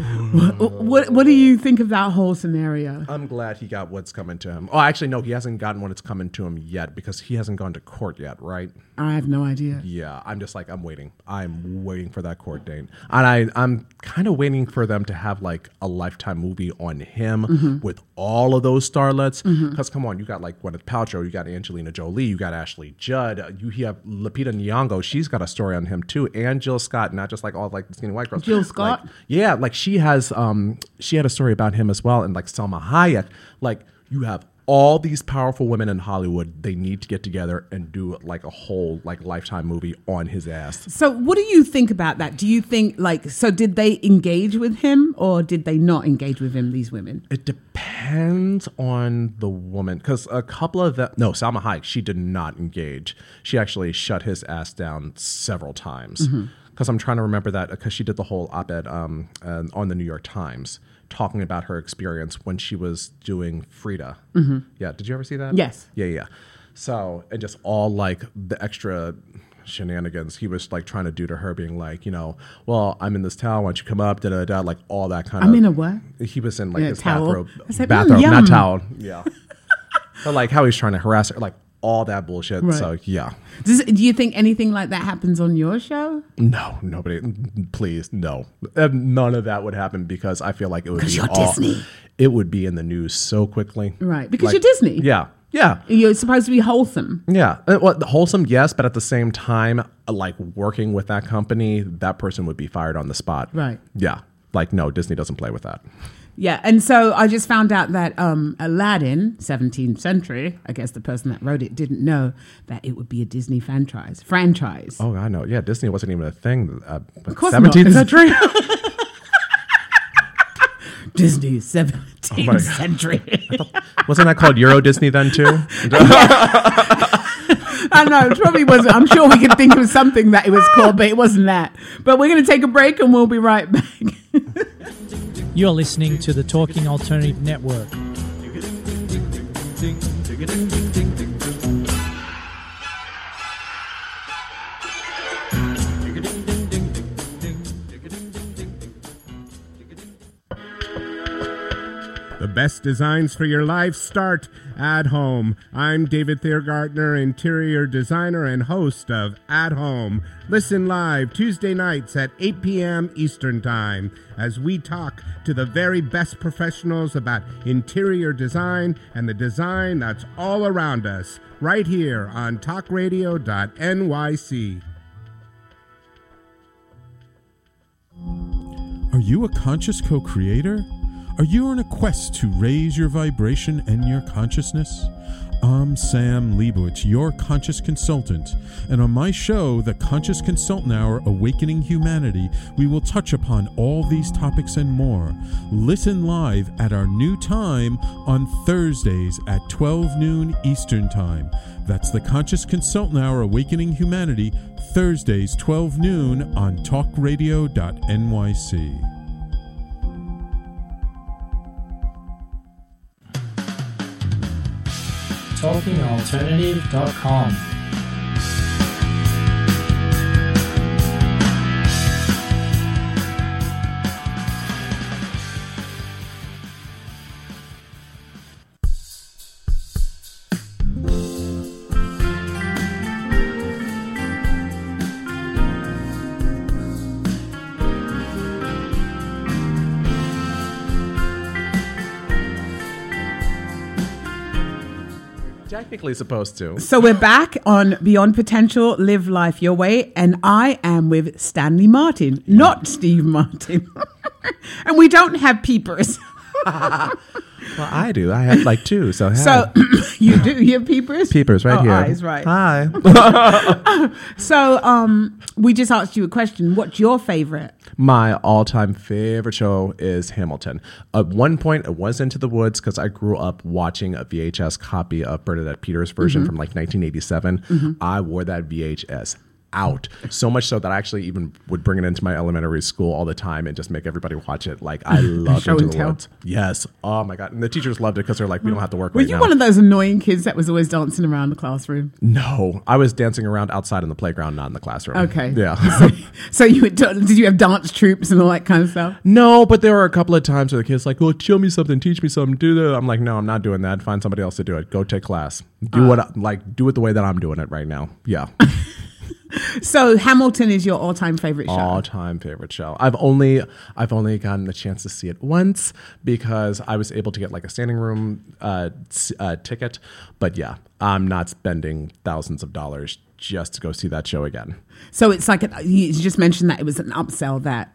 What do you think of that whole scenario? I'm glad he got what's coming to him. Oh, actually, no, he hasn't gotten what it's coming to him yet because he hasn't gone to court yet, right? I have no idea. Yeah, I'm just like, I'm waiting for that court date. And I'm kind of waiting for them to have like a Lifetime movie on him with all of those starlets. Because come on, you got like Gwyneth Paltrow, you got Angelina Jolie, you got Ashley Judd, you have Lupita Nyong'o. She's got a story on him too. And Jill Scott, not just like all like the skinny white girls. Jill Scott? Like she has, she had a story about him as well. And like Selma Hayek, like you have all these powerful women in Hollywood, they need to get together and do like a whole like Lifetime movie on his ass. So what do you think about that? Do you think so did they engage with him or did they not engage with him, these women? It depends on the woman because a couple of them, no, Salma Hayek, she did not engage. She actually shut his ass down several times because I'm trying to remember that because she did the whole op-ed on the New York Times talking about her experience when she was doing Frida. Yeah, did you ever see that? Yes. Yeah. So, and just all like the extra shenanigans he was like trying to do to her, being like, well, I'm in this towel, why don't you come up, da-da-da, like all that kind of. I'm in a what? He was in like this towel. bathrobe, not towel. Yeah. So like how he's trying to harass her, like all that bullshit. Right. So yeah. Do you think anything like that happens on your show? No, nobody. Please, no. None of that would happen because I feel like it would be you're Disney. It would be in the news so quickly. Right, because you're Disney. Yeah. You're supposed to be wholesome. Yeah. Well, wholesome, yes, but at the same time, like working with that company, that person would be fired on the spot. Right. Yeah. Like, no, Disney doesn't play with that. Yeah, and so I just found out that Aladdin, 17th century, I guess the person that wrote it didn't know that it would be a Disney franchise. Oh, I know. Yeah, Disney wasn't even a thing. Of course 17th not. Is that true? Disney, 17th century. Wasn't that called Euro Disney then too? I know, it probably wasn't. I'm sure we could think of something that it was called, but it wasn't that. But we're going to take a break and we'll be right back. You're listening to the Talking Alternative Network. The best designs for your life start at home. I'm David Thiergartner, interior designer and host of At Home. Listen live Tuesday nights at 8 p.m. Eastern Time as we talk to the very best professionals about interior design and the design that's all around us, right here on talkradio.nyc. Are you a conscious co-creator? Are you on a quest to raise your vibration and your consciousness? I'm Sam Leibowitz, your conscious consultant, and on my show, The Conscious Consultant Hour, Awakening Humanity, we will touch upon all these topics and more. Listen live at our new time on Thursdays at 12 noon Eastern Time. That's The Conscious Consultant Hour, Awakening Humanity, Thursdays 12 noon on talkradio.nyc. TalkingAlternative.com. Technically supposed to. So we're back on Beyond Potential, Live Life Your Way, and I am with Stanley Martin, not Steve Martin. And we don't have peepers. Well, I do. I have like two. So, So you do? You have peepers? Peepers right here. Eyes, right. Hi. So we just asked you a question. What's your favorite? My all-time favorite show is Hamilton. At one point, it was Into the Woods because I grew up watching a VHS copy of Bernadette Peters' version from like 1987. I wore that VHS out, so much so that I actually even would bring it into my elementary school all the time and just make everybody watch it. Like, I loved Show Into and the tell. Woods. Yes. Oh my God. And the teachers loved it because they're like, we don't have to work Were right you now. one of those annoying kids that was always dancing around the classroom? No, I was dancing around outside in the playground, not in the classroom. Okay. Yeah. So you would did you have dance troops and all that kind of stuff? No, but there were a couple of times where the kids like, "Oh, show me something, teach me something, do that." I'm like, "No, I'm not doing that. Find somebody else to do it. Go take class. Do it the way that I'm doing it right now." Yeah. So Hamilton is your all-time favorite show. All-time favorite show. I've only gotten the chance to see it once because I was able to get like a standing room ticket. But yeah, I'm not spending thousands of dollars just to go see that show again. So it's like you just mentioned that it was an upsell that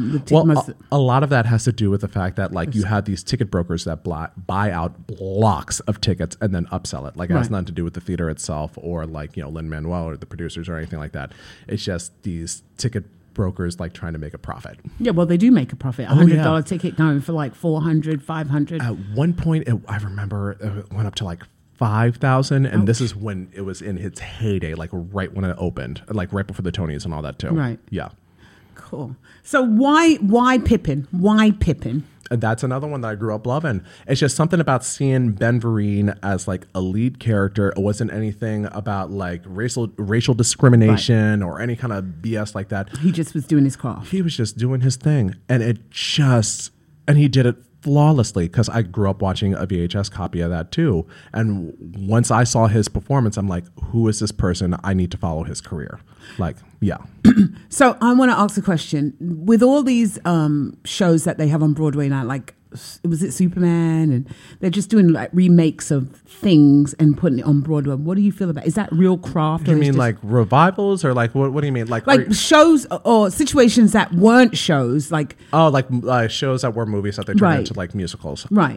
a lot of that has to do with the fact that like you have these ticket brokers that buy out blocks of tickets and then upsell it. Like it has nothing to do with the theater itself or like, you know, Lin-Manuel or the producers or anything like that. It's just these ticket brokers like trying to make a profit. Yeah, well, they do make a profit. $100 ticket going for like $400, $500. At one point, I remember it went up to like 5,000, and this is when it was in its heyday, like right when it opened, like right before the Tonys and all that too. Right. Yeah. Cool. So why Pippin? Why Pippin? And that's another one that I grew up loving. It's just something about seeing Ben Vereen as like a lead character. It wasn't anything about like racial discrimination or any kind of BS like that. He just was doing his craft. He was just doing his thing, and he did it flawlessly because I grew up watching a VHS copy of that too. And once I saw his performance, I'm like, who is this person? I need to follow his career. Like, yeah. So I want to ask a question. With all these shows that they have on Broadway now, like, was it Superman? And they're just doing like remakes of things and putting it on Broadway. What do you feel about it? Is that real craft? You mean like revivals or like, what do you mean? Like shows or situations that weren't shows, like... Oh, like shows that were movies that they turned into like musicals. Right.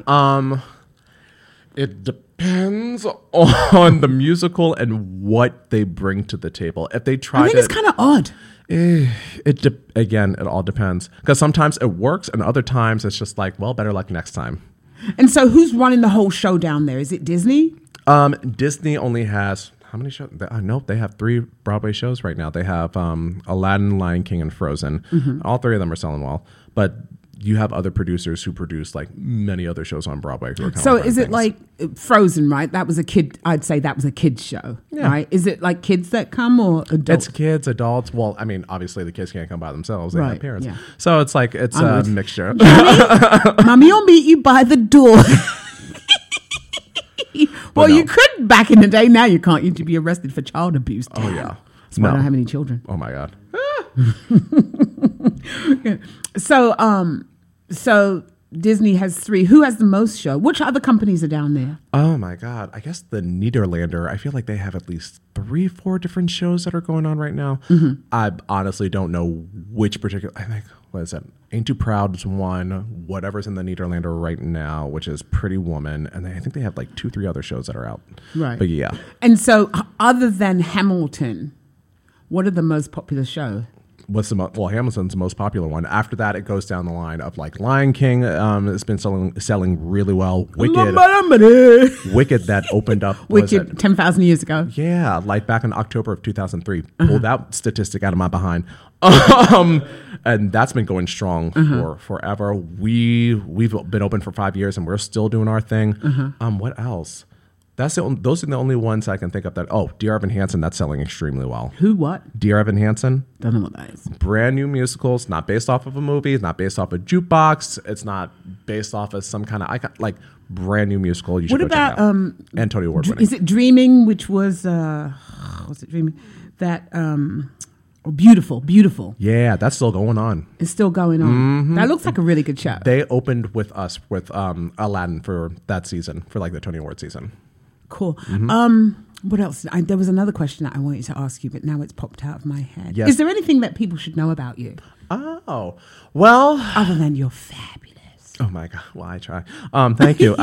It depends on the musical and what they bring to the table. If they try I think it's kind of odd. Again, it all depends. Because sometimes it works and other times it's just like, well, better luck next time. And so who's running the whole show down there? Is it Disney? Disney only has... How many shows? Nope, they have 3 Broadway shows right now. They have Aladdin, Lion King, and Frozen. Mm-hmm. All 3 of them are selling well. But you have other producers who produce like many other shows on Broadway. So is it like Frozen, right? That was a kid. I'd say that was a kid's show, right? Is it like kids that come or adults? It's kids, adults. Well, I mean, obviously the kids can't come by themselves. They have parents. Yeah. So it's like, it's a mixture. Mommy will meet you by the door. Well, you could back in the day. Now you can't. You'd be arrested for child abuse. Oh, yeah. That's why I don't have any children. Oh, my God. So Disney has 3. Who has the most show? Which other companies are down there? Oh my God. I guess the Nederlander, I feel like they have at least 3-4 different shows that are going on right now. Mm-hmm. I honestly don't know which particular, I think, what is that? Ain't Too Proud is one, whatever's in the Nederlander right now, which is Pretty Woman. And I think they have like 2-3 other shows that are out. Right. But yeah. And so other than Hamilton, what are the most popular shows? Hamilton's the most popular one. After that, it goes down the line of like Lion King. It's been selling really well. Wicked that opened up. Wicked 10,000 years ago. Yeah, like back in October of 2003. Pulled that statistic out of my behind. And that's been going strong for forever. We've been open for 5 years and we're still doing our thing. What else? Those are the only ones I can think of that. Oh, Dear Evan Hansen, that's selling extremely well. Who, what? Dear Evan Hansen. Don't know what that is. Brand new musicals, not based off of a movie. It's not based off a jukebox. It's not based off of some kind of icon. Like, brand new musical. You should go check it out. And Tony Award winning. Is it Dreaming, which was, was it Dreaming? That, Beautiful. Yeah, that's still going on. It's still going on. Mm-hmm. That looks like a really good show. They opened with us with Aladdin for that season, for like the Tony Award season. Cool. Mm-hmm. What else? There was another question that I wanted to ask you, but now it's popped out of my head. Yes. Is there anything that people should know about you? Oh, well. Other than you're fabulous. Oh, my God. Well, I try. Thank you.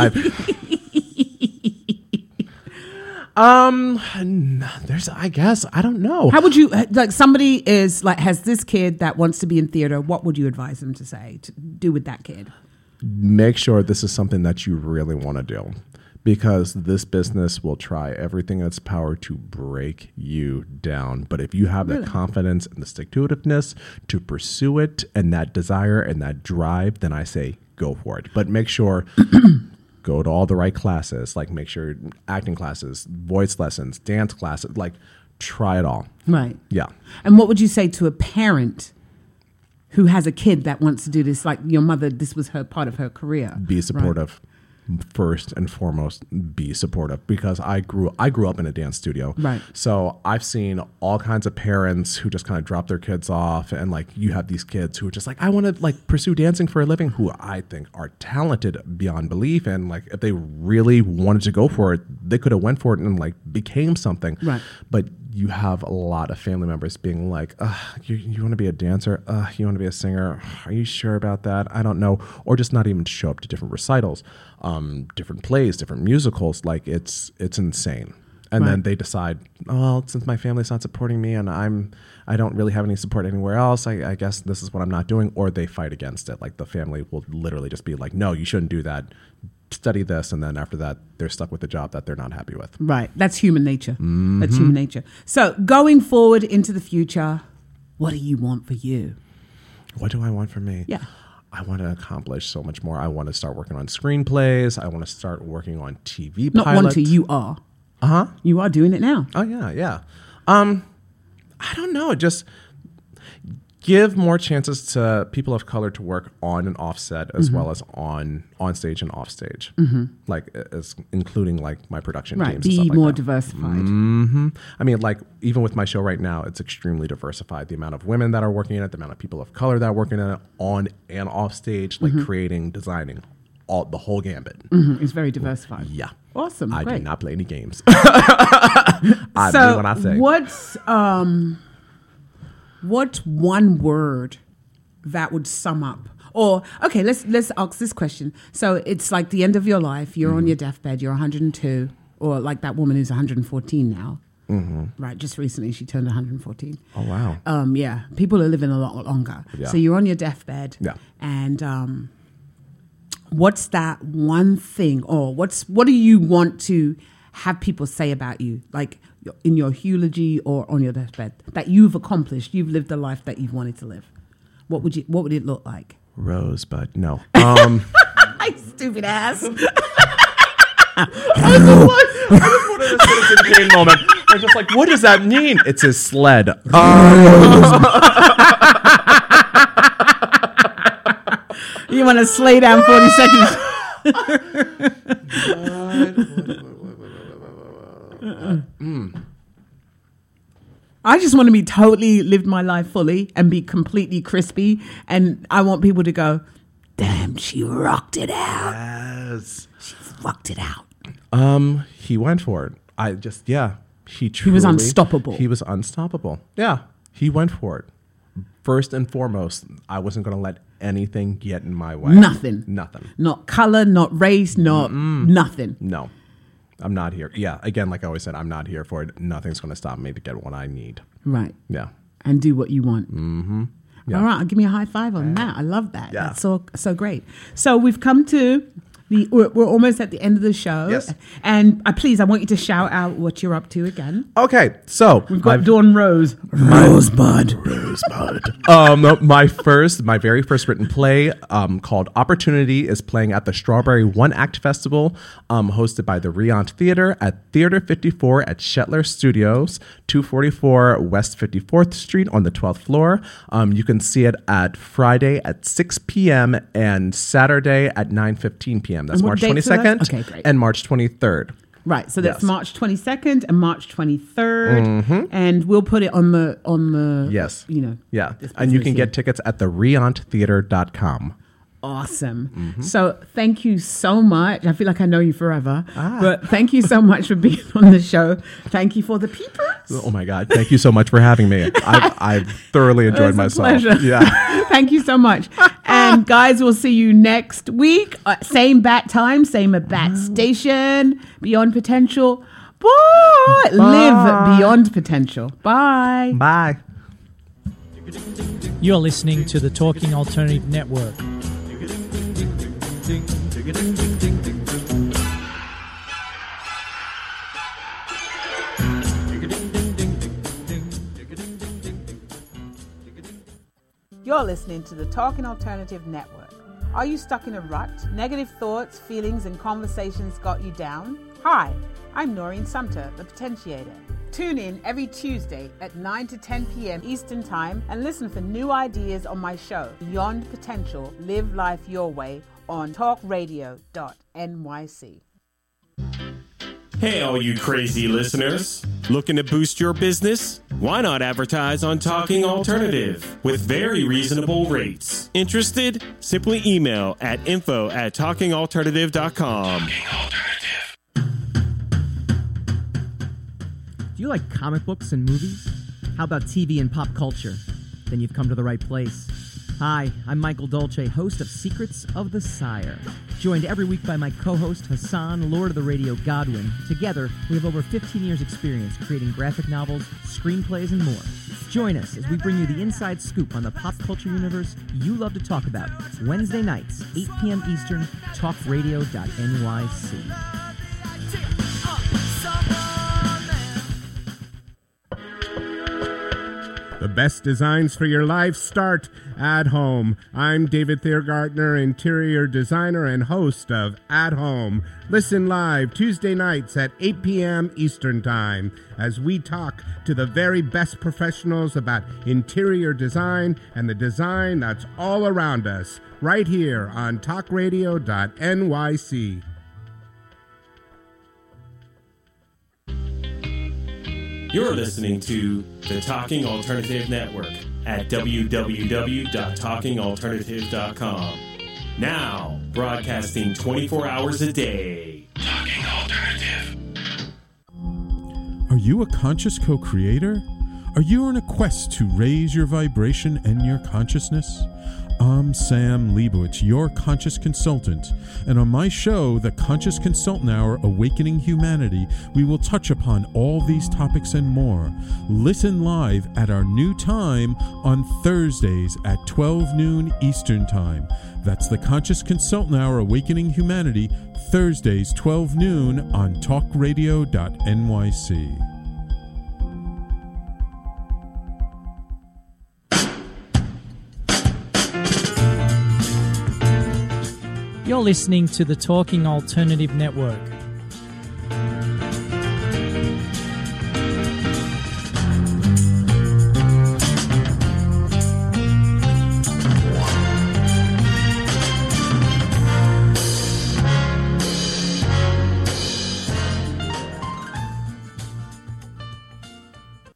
There's, I guess, I don't know. How would you, like, somebody is like, has this kid that wants to be in theater, what would you advise them to say, to do with that kid? Make sure this is something that you really want to do, because this business will try everything in its power to break you down. But if you have that confidence and the stick-to-itiveness to pursue it and that desire and that drive, then I say go for it. But make sure go to all the right classes, like make sure acting classes, voice lessons, dance classes, like try it all. Right. Yeah. And what would you say to a parent who has a kid that wants to do this? Like your mother, this was her part of her career. Be supportive. Right. First and foremost, be supportive, because I grew up in a dance studio. Right. So I've seen all kinds of parents who just kind of drop their kids off, and like you have these kids who are just like, I want to like pursue dancing for a living, who I think are talented beyond belief, and like if they really wanted to go for it, they could have went for it and like became something. Right. But you have a lot of family members being like, you want to be a dancer? You want to be a singer? Are you sure about that? I don't know. Or just not even show up to different recitals, different plays, different musicals. Like it's insane. And then they decide, oh, well, since my family's not supporting me and I don't really have any support anywhere else, I guess this is what I'm not doing. Or they fight against it. Like the family will literally just be like, no, you shouldn't do that. Study this, and then after that they're stuck with the job that they're not happy with. Right. That's human nature. Mm-hmm. That's human nature. So going forward into the future, what do you want for you? What do I want for me? Yeah. I want to accomplish so much more. I want to start working on screenplays. I want to start working on TV Not pilots. want to, you are. Uh-huh. You are doing it now. Oh yeah. I don't know, just give more chances to people of color to work on and off set as well as on stage and off stage, like as including like my production right. teams. Be and stuff more like that. diversified. I mean, like even with my show right now, it's extremely diversified. The amount of women that are working in it, the amount of people of color that are working in it on and off stage, like creating, designing, the whole gambit. It's very diversified. Yeah. Awesome. I Great. do not play any games. I do what I say. What's one word that would sum up? Or okay, let's ask this question. So it's like the end of your life. You're on your deathbed. You're 102, or like that woman who's 114 now. Right. Just recently, she turned 114. Oh wow. Yeah. People are living a lot longer. Yeah. So you're on your deathbed. Yeah. And what's that one thing, or what do you want to have people say about you, like in your eulogy or on your deathbed, that you've accomplished, you've lived the life that you've wanted to live? What would it look like? Rosebud. No. Stupid ass. I just wanted a Citizen Kane moment. I was just like, what does that mean? It's his sled. You want to slay down 40 seconds? I just want to be totally lived my life fully and be completely crispy. And I want people to go, damn, she rocked it out. Yes. She rocked it out. He went for it. He was unstoppable. He was unstoppable. Yeah. He went for it. First and foremost, I wasn't going to let anything get in my way. Nothing. Not color, not race, nothing. No. I'm not here. Yeah. Again, like I always said, I'm not here for it. Nothing's going to stop me to get what I need. Right. Yeah. And do what you want. Mm-hmm. Yeah. All right. Give me a high five on that. I love that. Yeah. That's so great. So we've come to we're almost at the end of the show. Yes. And I want you to shout out what you're up to again. Okay. So we've got Dawn Rose. Rosebud. My very first written play called Opportunity is playing at the Strawberry One Act Festival, hosted by the Riant Theater at Theater 54 at Shetler Studios, 244 West 54th Street on the 12th floor. You can see it at Friday at 6 p.m. and Saturday at 9:15 p.m. That's March 22nd Okay, great. and March 23rd. Right, so that's March 22nd and March 23rd, and we'll put it on the yes, you know, yeah, and you can get tickets at thereanttheater.com. awesome. So thank you so much. I feel like I know you forever, but thank you so much for being on the show. Thank you for the peepers. Oh my God! Thank you so much for having me. I've thoroughly enjoyed myself. Pleasure. Yeah. Thank you so much. And guys, we'll see you next week. Same bat time, same bat station. Beyond Potential. Bye. Live beyond potential. Bye. Bye. You're listening to the Talking Alternative Network. You're listening to the Talking Alternative Network. Are you stuck in a rut? Negative thoughts, feelings, and conversations got you down? Hi, I'm Noreen Sumter, the Potentiator. Tune in every Tuesday at 9 to 10 p.m. Eastern Time and listen for new ideas on my show, Beyond Potential, Live Life Your Way, on talkradio.nyc. Hey, all you crazy listeners. Looking to boost your business? Why not advertise on Talking Alternative with very reasonable rates? Interested? Simply email at info@talkingalternative.com. Talking Alternative. Do you like comic books and movies? How about TV and pop culture? Then you've come to the right place. Hi, I'm Michael Dolce, host of Secrets of the Sire. Joined every week by my co-host Hassan, Lord of the Radio Godwin. Together, we have over 15 years' experience creating graphic novels, screenplays, and more. Join us as we bring you the inside scoop on the pop culture universe you love to talk about. Wednesday nights, 8 p.m. Eastern, talkradio.nyc. The best designs for your life start at home. I'm David Thiergartner, interior designer and host of At Home. Listen live Tuesday nights at 8 p.m. Eastern Time as we talk to the very best professionals about interior design and the design that's all around us, right here on talkradio.nyc. You're listening to the Talking Alternative Network at www.talkingalternative.com. Now, broadcasting 24 hours a day. Talking Alternative. Are you a conscious co-creator? Are you on a quest to raise your vibration and your consciousness? I'm Sam Leibowitz, your conscious consultant, and on my show, The Conscious Consultant Hour, Awakening Humanity, we will touch upon all these topics and more. Listen live at our new time on Thursdays at 12 noon Eastern Time. That's The Conscious Consultant Hour, Awakening Humanity, Thursdays 12 noon on talkradio.nyc. You're listening to the Talking Alternative Network.